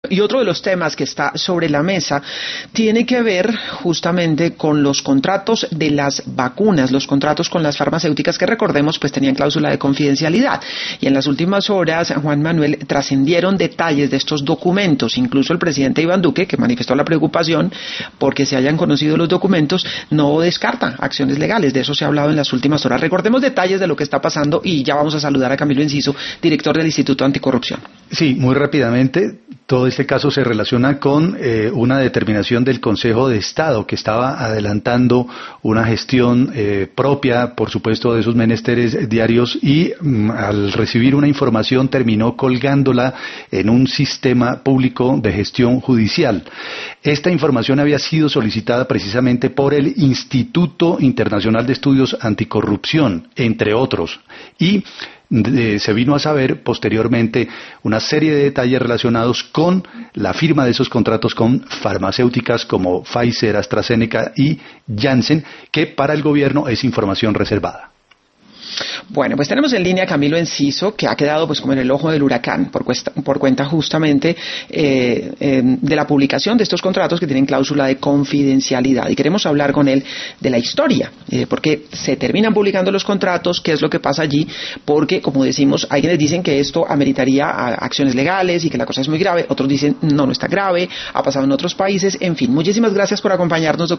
Y otro de los temas que está sobre la mesa tiene que ver justamente con los contratos de las vacunas, los contratos con las farmacéuticas que, recordemos, pues tenían cláusula de confidencialidad. Y en las últimas horas, Juan Manuel, trascendieron detalles de estos documentos. Incluso el presidente Iván Duque, que manifestó la preocupación porque se hayan conocido los documentos, no descarta acciones legales. De eso se ha hablado en las últimas horas. Recordemos detalles de lo que está pasando y ya vamos a saludar a Camilo Enciso, director del Instituto Anticorrupción. Sí, muy rápidamente. Todo este caso se relaciona con una determinación del Consejo de Estado que estaba adelantando una gestión propia, por supuesto, de esos menesteres diarios y al recibir una información terminó colgándola en un sistema público de gestión judicial. Esta información había sido solicitada precisamente por el Instituto Internacional de Estudios Anticorrupción, entre otros, y se vino a saber posteriormente una serie de detalles relacionados con la firma de esos contratos con farmacéuticas como Pfizer, AstraZeneca y Janssen, que para el gobierno es información reservada. Bueno, pues tenemos en línea a Camilo Enciso, que ha quedado pues como en el ojo del huracán por cuenta justamente de la publicación de estos contratos que tienen cláusula de confidencialidad. Y queremos hablar con él de la historia, porque se terminan publicando los contratos, qué es lo que pasa allí, porque, como decimos, hay quienes dicen que esto ameritaría acciones legales y que la cosa es muy grave, otros dicen no está grave, ha pasado en otros países, en fin. Muchísimas gracias por acompañarnos, doctor